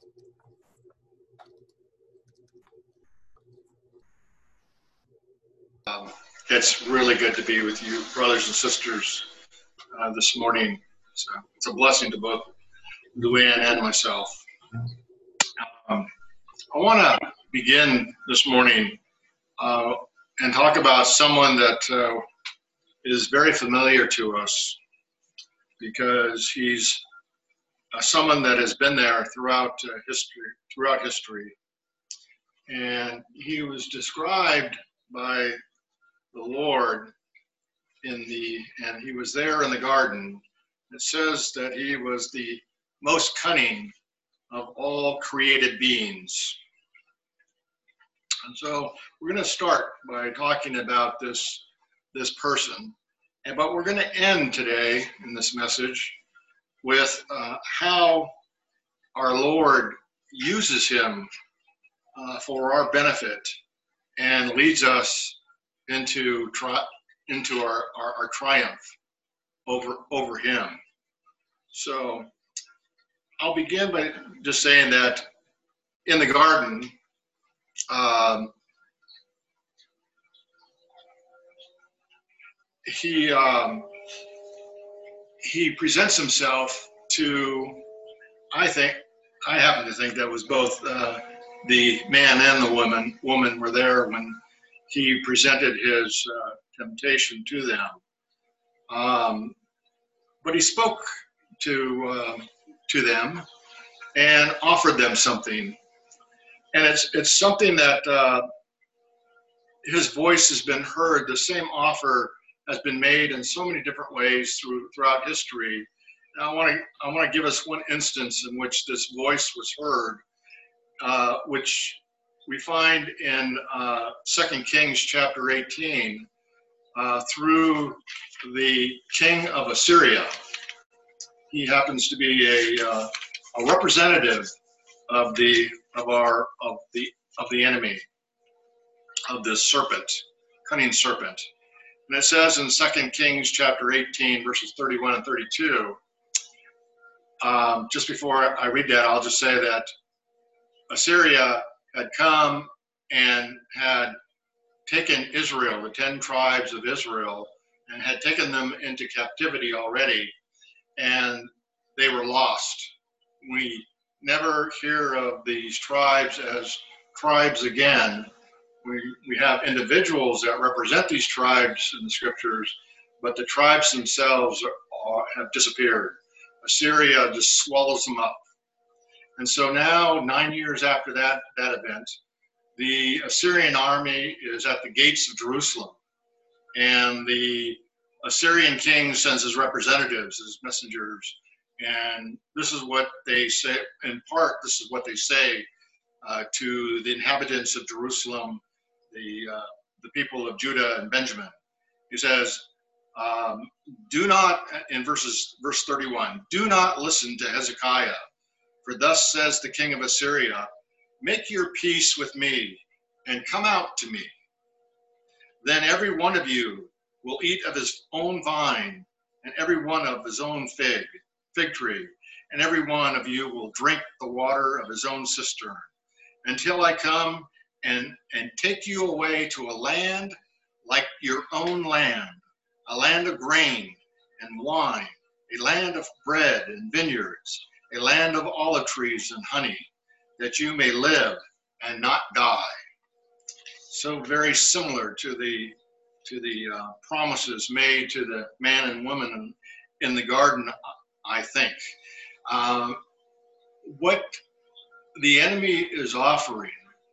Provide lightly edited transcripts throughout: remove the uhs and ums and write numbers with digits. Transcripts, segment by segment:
It's really good to be with you, brothers and sisters, this morning. It's a blessing to both Luann and myself. I want to begin this morning and talk about someone that is very familiar to us because he's someone that has been there throughout history. And he was described by the Lord and he was there in the garden. It says that he was the most cunning of all created beings. And so we're going to start by talking about this person, but we're going to end today in this message with how our Lord uses him for our benefit and leads us into our triumph over him. So I'll begin by just saying that in the garden, he presents himself to, I happen to think that was both the man and the woman were there when he presented his temptation to them. But he spoke to them and offered them something. And it's something that his voice has been heard. The same offer has been made in so many different ways throughout history. And I want to give us one instance in which this voice was heard, which we find in 2 Kings chapter 18 through the king of Assyria. He happens to be a representative of the enemy, of this serpent, cunning serpent. And it says in 2 Kings chapter 18, verses 31 and 32, just before I read that, I'll just say that Assyria had come and had taken Israel, the 10 tribes of Israel, and had taken them into captivity already, and they were lost. We never hear of these tribes as tribes again. We have individuals that represent these tribes in the scriptures, but the tribes themselves have disappeared. Assyria just swallows them up. And so now, 9 years after that event, the Assyrian army is at the gates of Jerusalem. And the Assyrian king sends his representatives, his messengers. And this is what they say, in part, this is what they say to the inhabitants of Jerusalem, the people of Judah and Benjamin. He says, do not, in verse 31, do not listen to Hezekiah, for thus says the king of Assyria, make your peace with me and come out to me. Then every one of you will eat of his own vine and every one of his own fig tree, and every one of you will drink the water of his own cistern, until I come and take you away to a land like your own land, a land of grain and wine, a land of bread and vineyards, a land of olive trees and honey, that you may live and not die. So very similar to the promises made to the man and woman in the garden, I think. What the enemy is offering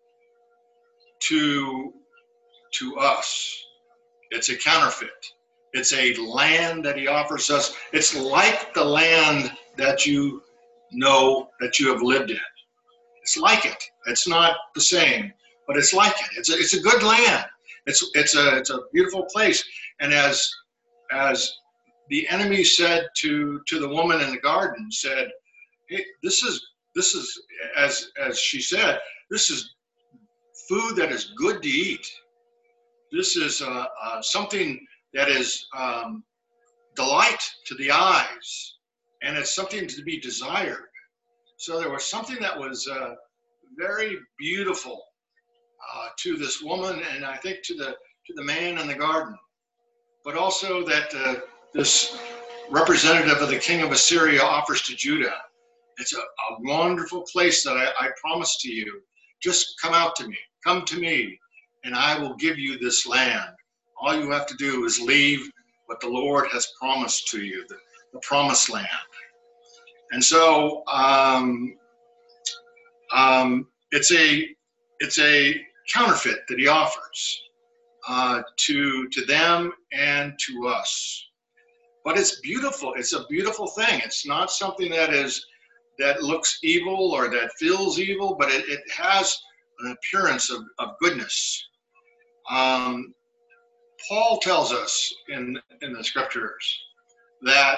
to us, it's a counterfeit. It's a land that he offers us. It's like the land that you know that you have lived in. It's like it. It's not the same, but it's like it. It's a good land. It's a beautiful place. And as the enemy said to the woman in the garden, said, hey, this is as she said, this is food that is good to eat. This is something that is delight to the eyes, and it's something to be desired. So there was something that was very beautiful to this woman, and I think to the man in the garden, but also that this representative of the king of Assyria offers to Judah. It's a wonderful place that I promise to you. Just come out to me, come to me, and I will give you this land. All you have to do is leave what the Lord has promised to you, the promised land. And so it's a counterfeit that he offers to them and to us. But it's beautiful. It's a beautiful thing. It's not something that looks evil or that feels evil, but it has an appearance of goodness. Paul tells us in the scriptures that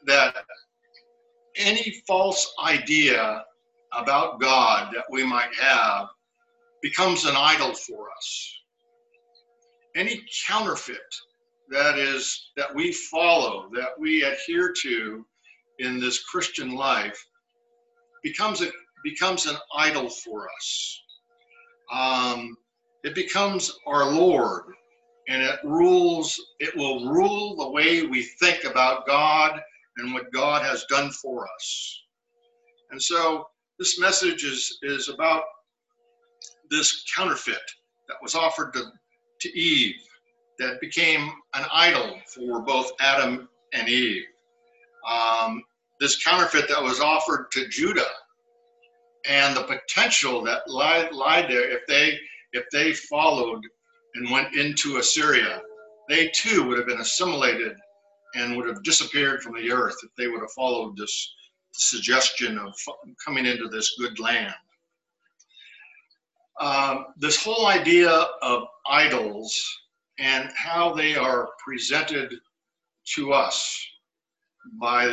any false idea about God that we might have becomes an idol for us. Any counterfeit that we follow, that we adhere to in this Christian life, becomes an idol for us. It becomes our Lord, and it will rule the way we think about God and what God has done for us. And so this message is about this counterfeit that was offered to Eve, that became an idol for both Adam and Eve. This counterfeit that was offered to Judah, and the potential that lied there if they followed and went into Assyria, they too would have been assimilated and would have disappeared from the earth if they would have followed this suggestion of coming into this good land. This whole idea of idols and how they are presented to us by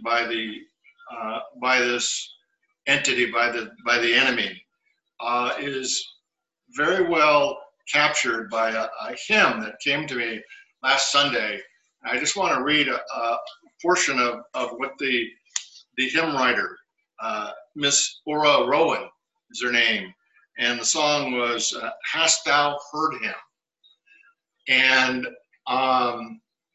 this entity, by the enemy, is very well captured by a hymn that came to me last Sunday. I just want to read a portion of what the hymn writer, Miss Ora Rowan is her name, and the song was "Hast Thou Heard Him?" And I'll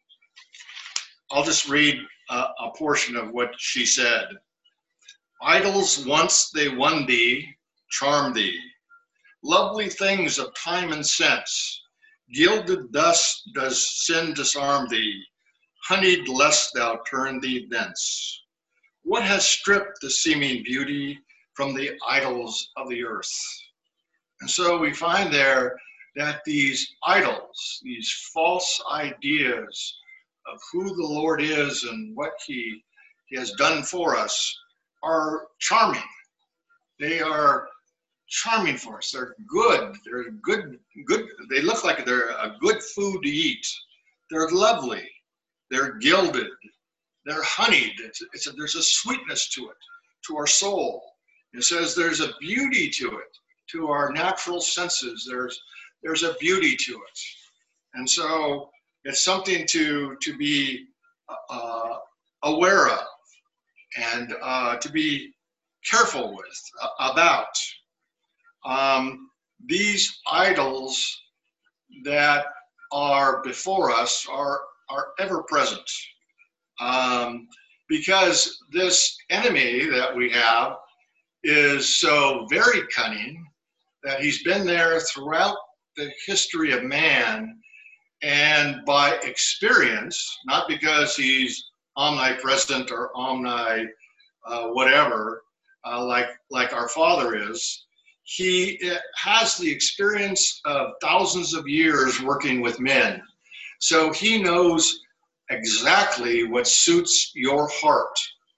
just read a portion of what she said. Idols once they won thee, charm thee. Lovely things of time and sense. Gilded thus does sin disarm thee. Honeyed lest thou turn thee thence. What has stripped the seeming beauty from the idols of the earth? And so we find there that these idols, these false ideas of who the Lord is and what he has done for us, are charming. They are charming for us. They're good. They're good. They look like they're a good food to eat. They're lovely. They're gilded. They're honeyed. There's a sweetness to it, to our soul. It says there's a beauty to it, to our natural senses. There's a beauty to it. And so it's something to be aware of and to be careful with, about. These idols that are before us are ever present. Because this enemy that we have is so very cunning that he's been there throughout the history of man, and by experience, not because he's omnipresent or whatever, like our Father is. He has the experience of thousands of years working with men. So he knows exactly what suits your heart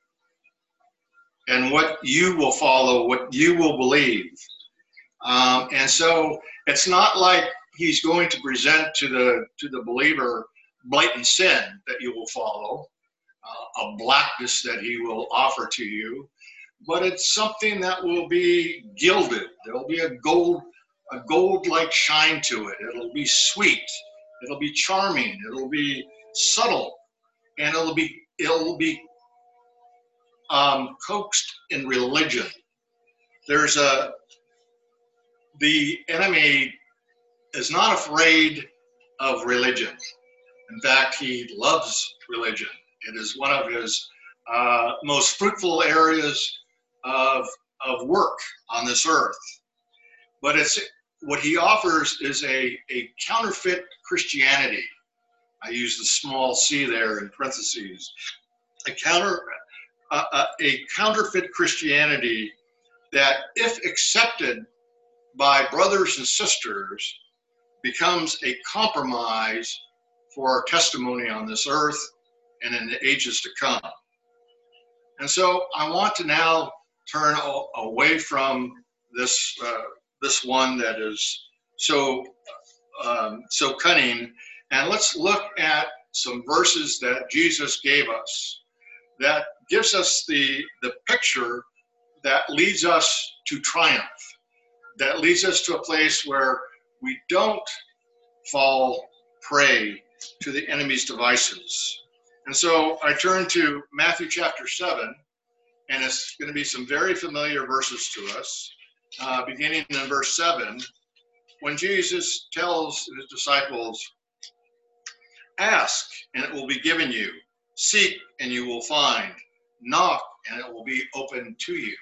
and what you will follow, what you will believe. And so it's not like he's going to present to the believer blatant sin that you will follow, a blackness that he will offer to you, but it's something that will be gilded. There'll be a gold-like shine to it. It'll be sweet. It'll be charming. It'll be subtle, and it'll be coaxed in religion. The enemy is not afraid of religion. In fact, he loves religion. It is one of his most fruitful areas of work on this earth. But what he offers is a counterfeit Christianity. I use the small c there in parentheses. A counterfeit Christianity that, if accepted by brothers and sisters, becomes a compromise for our testimony on this earth and in the ages to come. And so I want to now turn away from this one that is so cunning, and let's look at some verses that Jesus gave us that gives us the picture that leads us to triumph, that leads us to a place where we don't fall prey to the enemy's devices. And so I turn to Matthew chapter 7, and it's going to be some very familiar verses to us, beginning in verse 7, when Jesus tells his disciples, "Ask, and it will be given you. Seek, and you will find. Knock, and it will be open to you."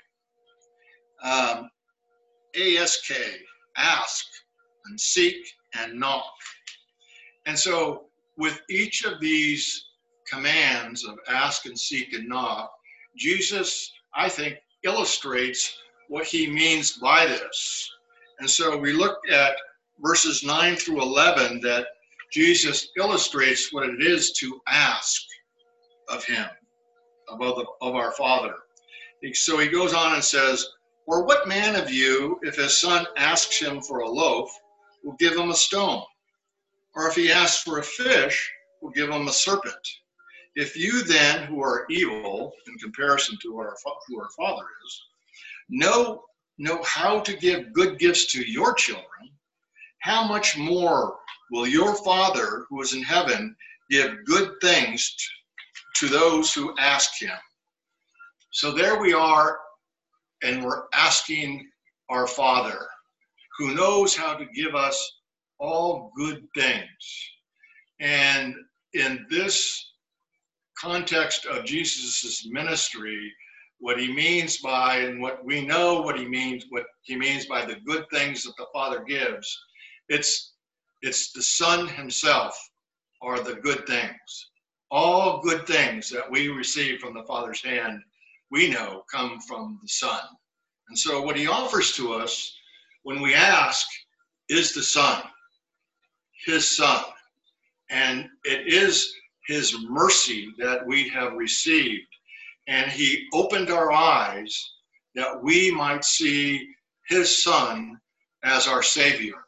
ASK, ask, and seek, and knock. And so with each of these commands of ask and seek and knock, Jesus, I think, illustrates what he means by this. And so we look at verses 9 through 11 that Jesus illustrates what it is to ask of him, of our Father. So he goes on and says, "Or what man of you, if his son asks him for a loaf, will give him a stone? Or if he asks for a fish, will give him a serpent? If you then, who are evil, in comparison to who our Father is, know how to give good gifts to your children, how much more will your Father who is in heaven give good things to those who ask him?" So there we are, and we're asking our Father, who knows how to give us all good things. And in this context of Jesus' ministry, what he means by, and what we know what he means by the good things that the Father gives, it's the Son himself are the good things. All good things that we receive from the Father's hand, we know come from the Son. And so what he offers to us when we ask is the Son, his Son. And it is his mercy that we have received. And he opened our eyes that we might see his Son as our Savior.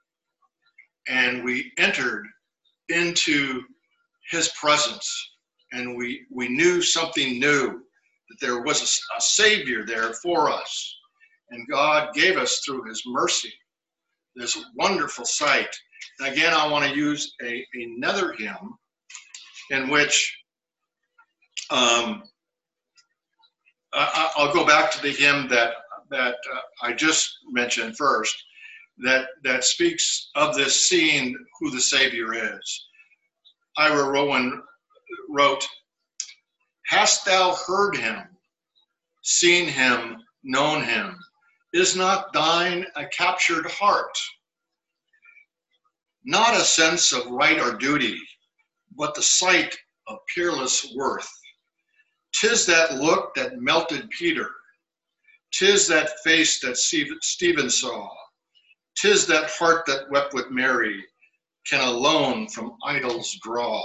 And we entered into his presence, and we knew something new, that there was a Savior there for us. And God gave us, through his mercy, this wonderful sight. And again, I want to use another hymn in which I'll go back to the hymn that I just mentioned first, that speaks of this seeing who the Savior is. Ira Rowan wrote, "Hast thou heard him, seen him, known him? Is not thine a captured heart? Not a sense of right or duty, but the sight of peerless worth. 'Tis that look that melted Peter. 'Tis that face that Stephen saw. 'Tis that heart that wept with Mary, can alone from idols draw.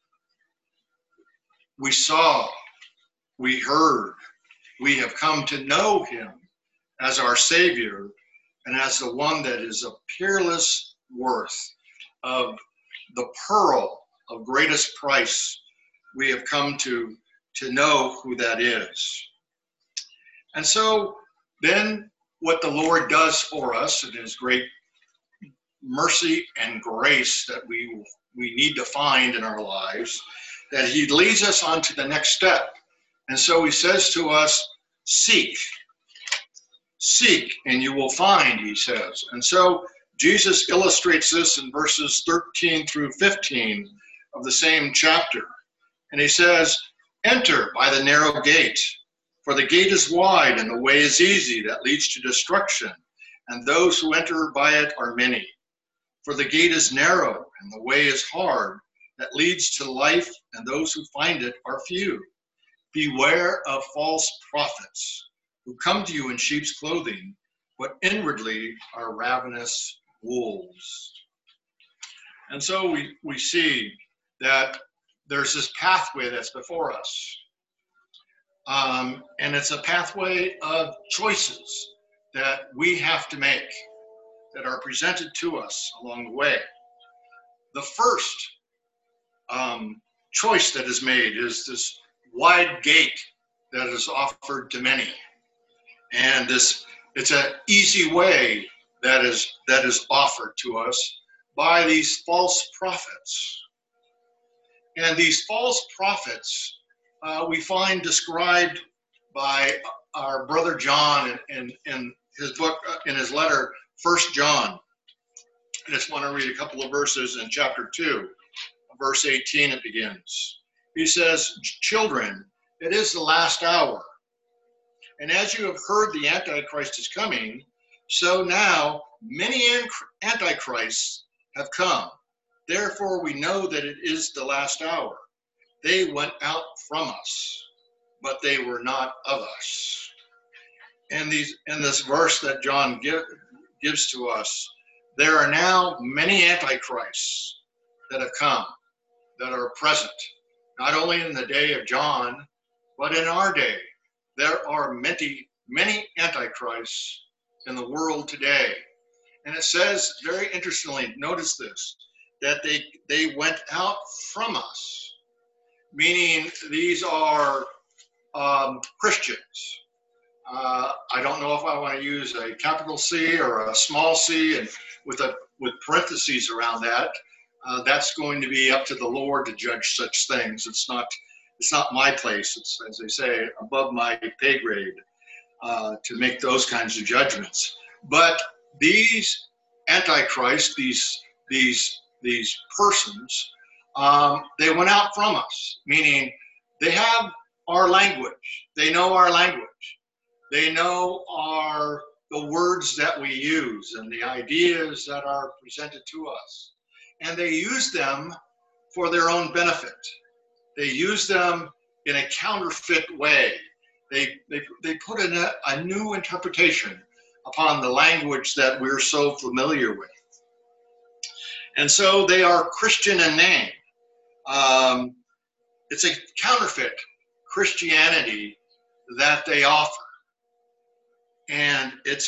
We saw, we heard, we have come to know him as our Savior and as the one that is of peerless worth, of the pearl of greatest price. We have come to know who that is." And so then what the Lord does for us in his great mercy and grace that we need to find in our lives, that he leads us on to the next step. And so he says to us, seek, and you will find, he says. And so Jesus illustrates this in verses 13 through 15 of the same chapter. And he says, enter by the narrow gate, for the gate is wide and the way is easy that leads to destruction, and those who enter by it are many. For the gate is narrow and the way is hard that leads to life, and those who find it are few. Beware of false prophets who come to you in sheep's clothing, but inwardly are ravenous wolves. And so we see that there's this pathway that's before us. And it's a pathway of choices that we have to make, that are presented to us along the way. The first choice that is made is this wide gate that is offered to many. And it's an easy way that is offered to us by these false prophets. And these false prophets we find described by our brother John in his book, in his letter, 1 John. I just want to read a couple of verses in chapter 2, verse 18 it begins. He says, children, it is the last hour. And as you have heard the Antichrist is coming, so now many Antichrists have come. Therefore we know that it is the last hour. They went out from us, but they were not of us. And in this verse that John gives to us, there are now many Antichrists that have come, that are present, not only in the day of John, but in our day. There are many Antichrists in the world today. And it says, very interestingly, notice this, that they went out from us, meaning these are Christians. I don't know if I want to use a capital C or a small c, and with parentheses around that. That's going to be up to the Lord to judge such things. It's not my place. It's, as they say, above my pay grade to make those kinds of judgments. But these Antichrists, these persons, they went out from us, meaning they have our language. They know our language. They know the words that we use and the ideas that are presented to us. And they use them for their own benefit. They use them in a counterfeit way. They put in a new interpretation upon the language that we're so familiar with. And so they are Christian in name. It's a counterfeit Christianity that they offer. And it's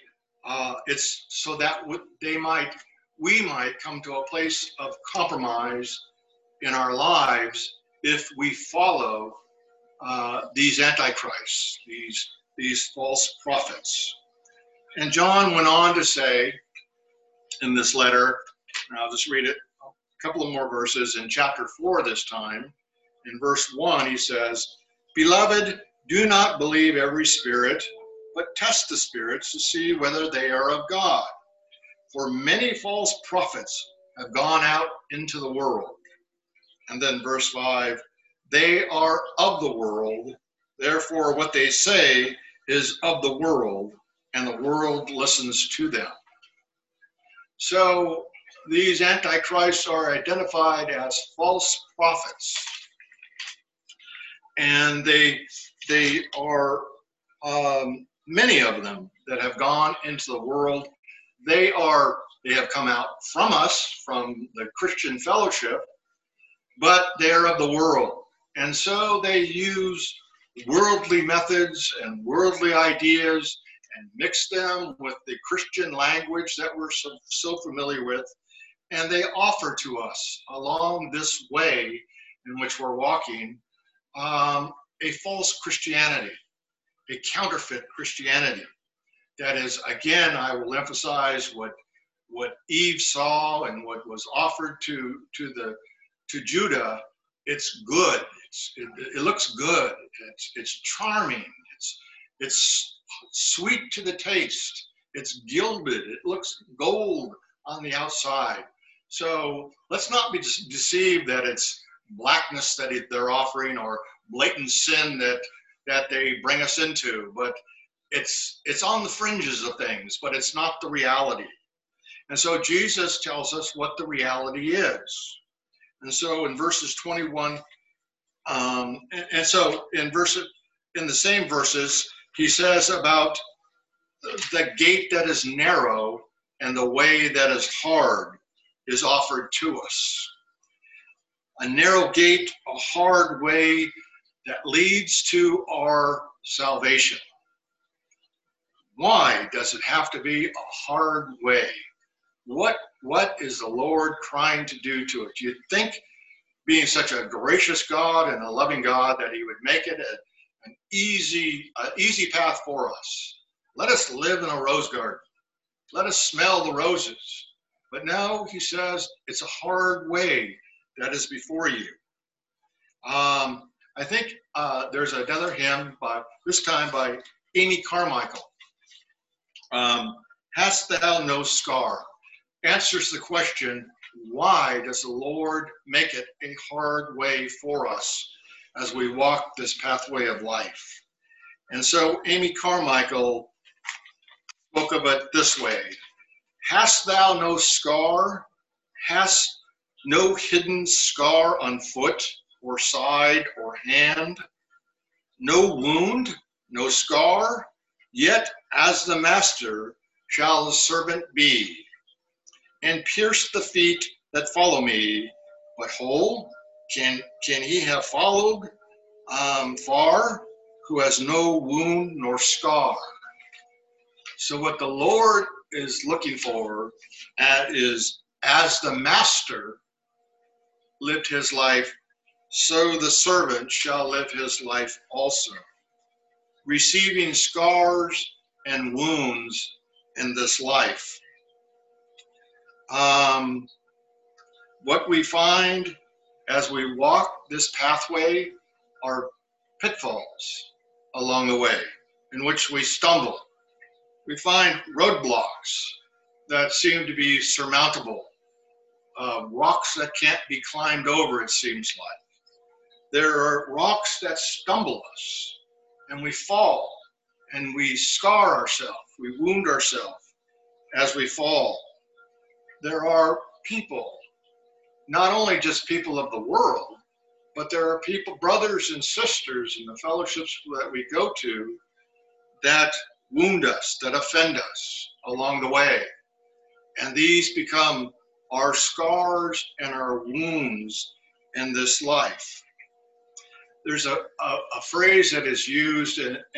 so that we might come to a place of compromise in our lives if we follow these antichrists, these false prophets. And John went on to say in this letter, and I'll just read it a couple of more verses in chapter 4 this time. In verse 1, he says, "Beloved, do not believe every spirit, but test the spirits to see whether they are of God. For many false prophets have gone out into the world." And then verse 5, "They are of the world, therefore what they say is of the world, and the world listens to them." So these antichrists are identified as false prophets. And they are many of them that have gone into the world. They have come out from us, from the Christian fellowship, but they're of the world. And so they use worldly methods and worldly ideas and mix them with the Christian language that we're so familiar with. And they offer to us along this way in which we're walking a false Christianity, a counterfeit Christianity. That is, again, I will emphasize what Eve saw and what was offered to Judah it's good. It looks good. It's charming. It's sweet to the taste. It's gilded. It looks gold on the outside. So let's not be deceived that it's blackness that they're offering or blatant sin that they bring us into. But it's on the fringes of things, but it's not the reality. And so Jesus tells us what the reality is. And so in verses 21, and so in the same verses, he says about the gate that is narrow and the way that is hard is offered to us. A narrow gate, a hard way that leads to our salvation. Why does it have to be a hard way? What is the Lord trying to do to it? Do you think, being such a gracious God and a loving God, that he would make it an easy path for us? Let us live in a rose garden. Let us smell the roses. But now he says it's a hard way that is before you. I think there's another hymn, this time by Amy Carmichael. Hast thou no scar? Answers the question, why does the Lord make it a hard way for us as we walk this pathway of life? And so Amy Carmichael spoke of it this way. Hast thou no scar? Hast no hidden scar on foot or side or hand? No wound, no scar? Yet as the master shall the servant be, and pierce the feet that follow me, but whole? Can he have followed far, who has no wound nor scar? So what the Lord is looking for is, as the master lived his life, so the servant shall live his life also, receiving scars and wounds in this life. What we find as we walk this pathway are pitfalls along the way in which we stumble. We find roadblocks that seem to be surmountable, rocks that can't be climbed over, it seems like. There are rocks that stumble us, and we fall, and we scar ourselves, we wound ourselves as we fall. There are people, not only just people of the world, but there are people, brothers and sisters in the fellowships that we go to, that wound us, that offend us along the way. And these become our scars and our wounds in this life. There's a phrase that is used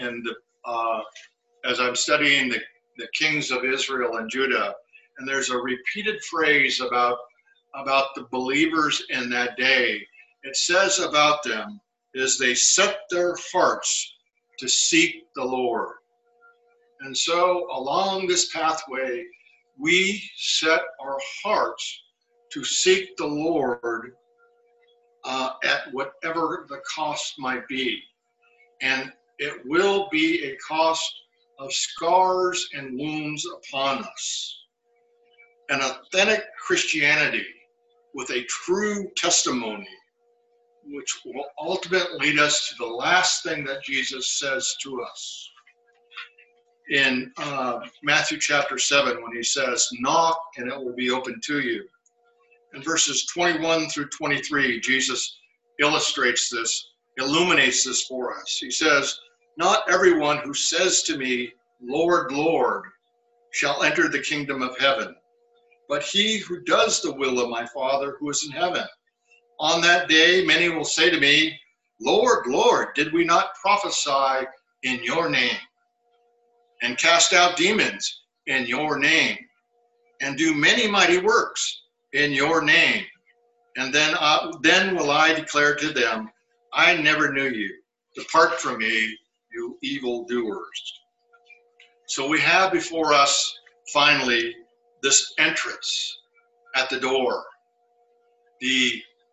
as I'm studying the kings of Israel and Judah, and there's a repeated phrase about the believers in that day. It says about them is they set their hearts to seek the Lord. And so along this pathway, we set our hearts to seek the Lord at whatever the cost might be. And it will be a cost of scars and wounds upon us. An authentic Christianity with a true testimony, which will ultimately lead us to the last thing that Jesus says to us. In Matthew chapter 7, when he says, knock and it will be open to you. In verses 21 through 23, Jesus illuminates this for us. He says, not everyone who says to me, Lord, Lord, shall enter the kingdom of heaven, but he who does the will of my Father who is in heaven. On that day, many will say to me, Lord, Lord, did we not prophesy in your name, and cast out demons in your name, and do many mighty works in your name? And then will I declare to them, I never knew you. Depart from me, you evildoers. So we have before us, finally, this entrance at the door. The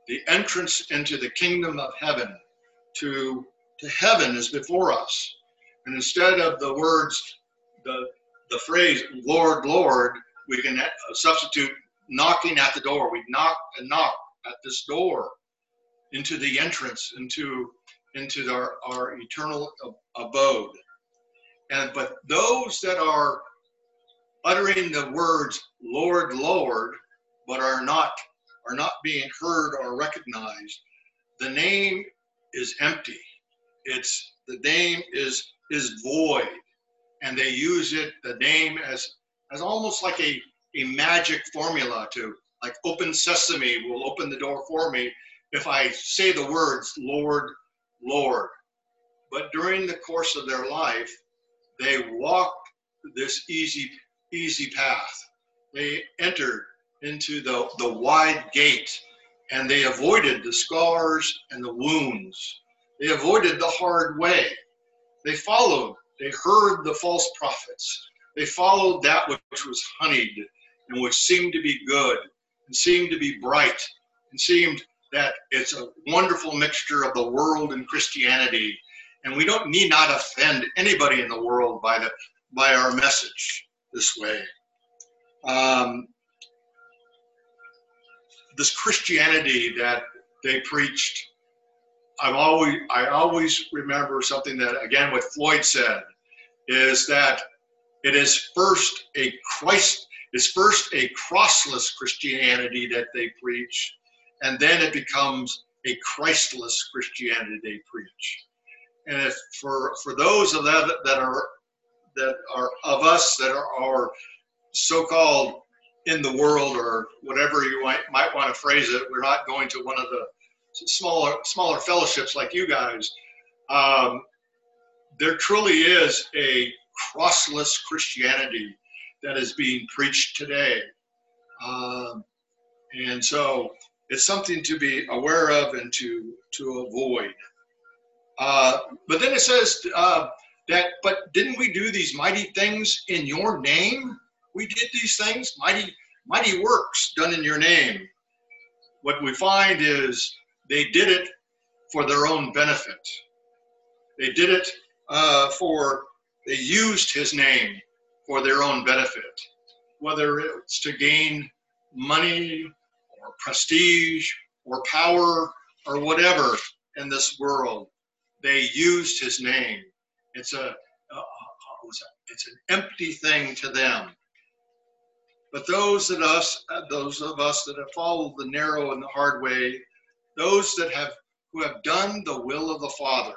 the entrance into the kingdom of heaven. To heaven is before us. And instead of the words, the phrase, Lord, Lord, we can substitute knocking at the door. We knock and knock at this door into the entrance, into our eternal abode. But those that are uttering the words, Lord, Lord, but are not being heard or recognized, the name is empty. The name is void. And they use the name as almost like a magic formula to, like, open sesame will open the door for me if I say the words, Lord, Lord. But during the course of their life, they walked this easy path. They entered into the wide gate, and they avoided the scars and the wounds. They avoided the hard way. They heard the false prophets. They followed that which was honeyed and which seemed to be good and seemed to be bright and seemed that it's a wonderful mixture of the world and Christianity. And we need not offend anybody in the world by our message this way. This Christianity that they preached, I always remember something that, again, what Floyd said, is that it is first a crossless Christianity that they preach, and then it becomes a Christless Christianity they preach. And if for those of that are of us that are so-called in the world, or whatever you might want to phrase it, we're not going to one of the smaller fellowships like you guys. There truly is a crossless Christianity that is being preached today. And so it's something to be aware of and to avoid. But then it says but didn't we do these mighty things in your name? We did these things, mighty works done in your name. What we find is they did it for their own benefit. They did it they used his name for their own benefit, whether it's to gain money or prestige or power or whatever in this world. They used his name. It's an empty thing to them. But those of us that have followed the narrow and the hard way, those who have done the will of the Father,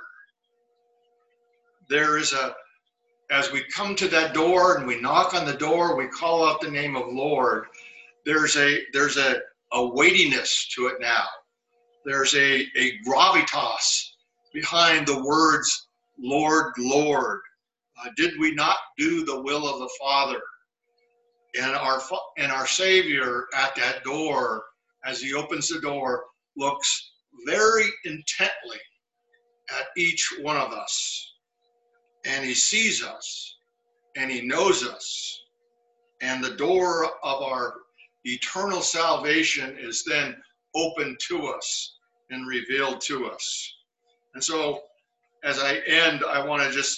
there is as we come to that door and we knock on the door, we call out the name of Lord, there's a weightiness to it now. There's a gravitas behind the words, Lord, Lord. Did we not do the will of the Father? And our Savior at that door, as he opens the door, looks very intently at each one of us. And he sees us, and he knows us. And the door of our eternal salvation is then opened to us and revealed to us. And so, as I end, I want to just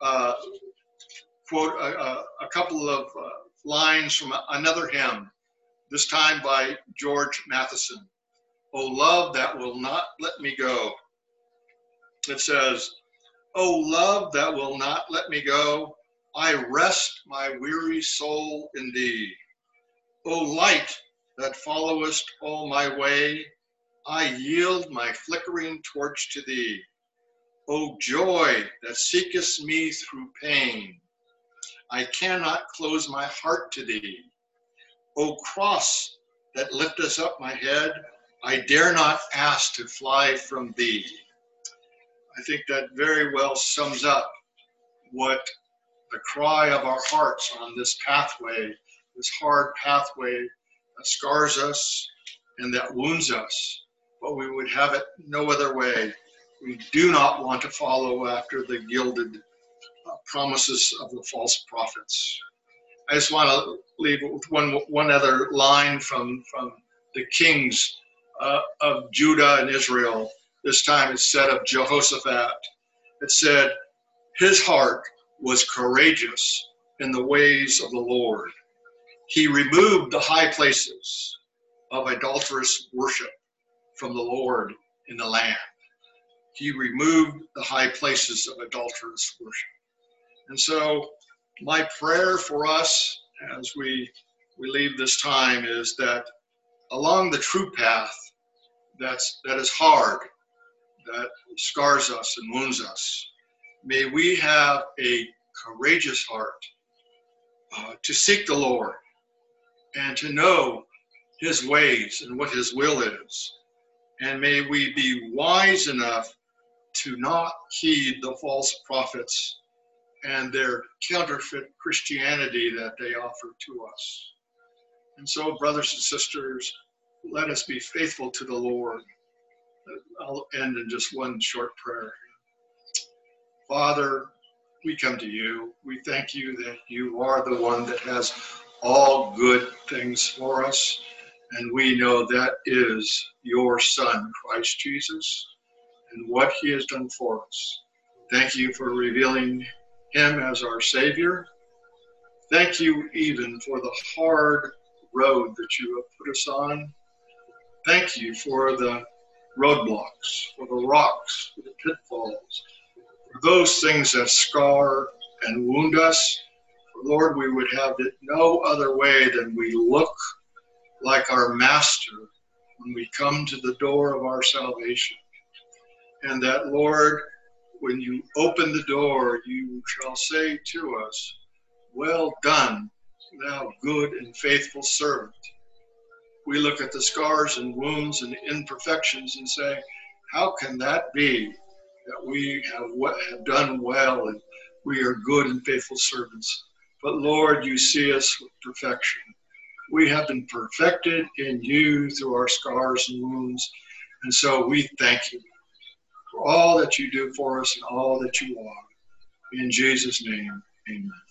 quote a couple of lines from another hymn, this time by George Matheson. "O love that will not let me go." It says, "O love that will not let me go, I rest my weary soul in thee. O light that followest all my way, I yield my flickering torch to thee. O joy that seekest me through pain, I cannot close my heart to thee. O cross that liftest up my head, I dare not ask to fly from thee." I think that very well sums up what the cry of our hearts on this pathway, this hard pathway that scars us and that wounds us, but we would have it no other way. We do not want to follow after the gilded promises of the false prophets. I just want to leave with one other line from the King's of Judah and Israel. This time it said of Jehoshaphat. It said, his heart was courageous in the ways of the Lord. He removed the high places of adulterous worship from the Lord in the land. He removed the high places of adulterous worship. And so my prayer for us as we leave this time is that along the true path that is hard, that scars us and wounds us, may we have a courageous heart to seek the Lord and to know his ways and what his will is. And may we be wise enough to not heed the false prophets and their counterfeit Christianity that they offer to us. And so, brothers and sisters, let us be faithful to the Lord. I'll end in just one short prayer. Father, we come to you. We thank you that you are the one that has all good things for us. And we know that is your Son, Christ Jesus, and what he has done for us. Thank you for revealing him as our Savior. Thank you even for the hard road that you have put us on. Thank you for the roadblocks, for the rocks, for the pitfalls, for those things that scar and wound us. Lord, we would have it no other way than we look like our Master when we come to the door of our salvation. And that, Lord, when you open the door, you shall say to us, well done, thou good and faithful servant. We look at the scars and wounds and imperfections and say, how can that be that we have done well and we are good and faithful servants? But Lord, you see us with perfection. We have been perfected in you through our scars and wounds. And so we thank you for all that you do for us and all that you are. In Jesus' name, amen.